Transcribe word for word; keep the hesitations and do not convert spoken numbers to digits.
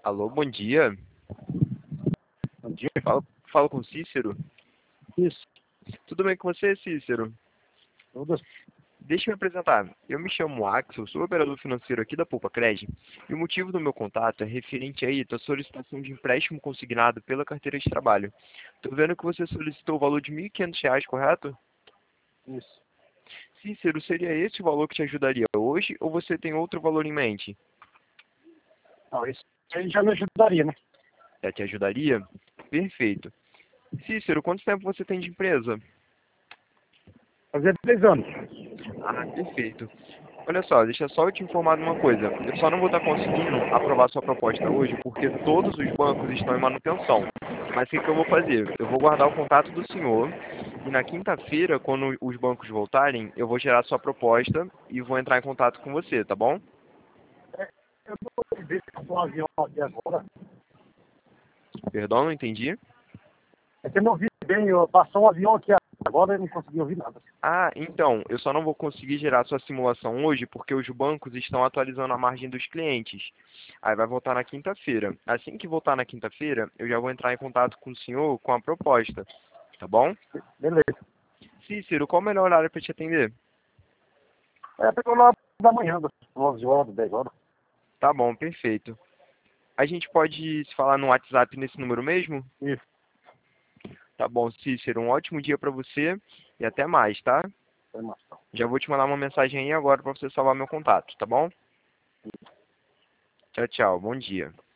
Alô, bom dia. Bom dia. Falo, falo com Cícero. Isso. Tudo bem com você, Cícero? Tudo. Deixa eu me apresentar. Eu me chamo Axel, sou operador financeiro aqui da Poupa Cred. E o motivo do meu contato é referente aí à solicitação de empréstimo consignado pela carteira de trabalho. Estou vendo que você solicitou o valor de mil e quinhentos reais, correto? Isso. Cícero, seria esse o valor que te ajudaria hoje ou você tem outro valor em mente? Não, isso aí já me ajudaria, né? Já te ajudaria? Perfeito. Cícero, quanto tempo você tem de empresa? Fazia três anos. Ah, perfeito. Olha só, deixa só eu te informar de uma coisa. Eu só não vou estar conseguindo aprovar sua proposta hoje porque todos os bancos estão em manutenção. Mas o que que eu vou fazer? Eu vou guardar o contato do senhor e na quinta-feira, quando os bancos voltarem, eu vou gerar sua proposta e vou entrar em contato com você, tá bom? Eu vou ver se passou um avião aqui agora. Perdão, não entendi. É que eu não vi bem, eu- passou um avião aqui agora e não consegui ouvir nada. Ah, então, eu só não vou conseguir gerar sua simulação hoje porque os bancos estão atualizando a margem dos clientes. Aí vai voltar na quinta-feira. Assim que voltar na quinta-feira, eu já vou entrar em contato com o senhor com a proposta, tá bom? Beleza. Cícero, qual o melhor horário para te atender? É, pegou lá da manhã, das onze horas, dez horas. Tá bom, perfeito. A gente pode se falar no WhatsApp nesse número mesmo? Isso. Tá bom, Cícero, um ótimo dia para você e até mais, tá? Informação. Já vou te mandar uma mensagem aí agora para você salvar meu contato, tá bom? Tchau, tchau. Bom dia.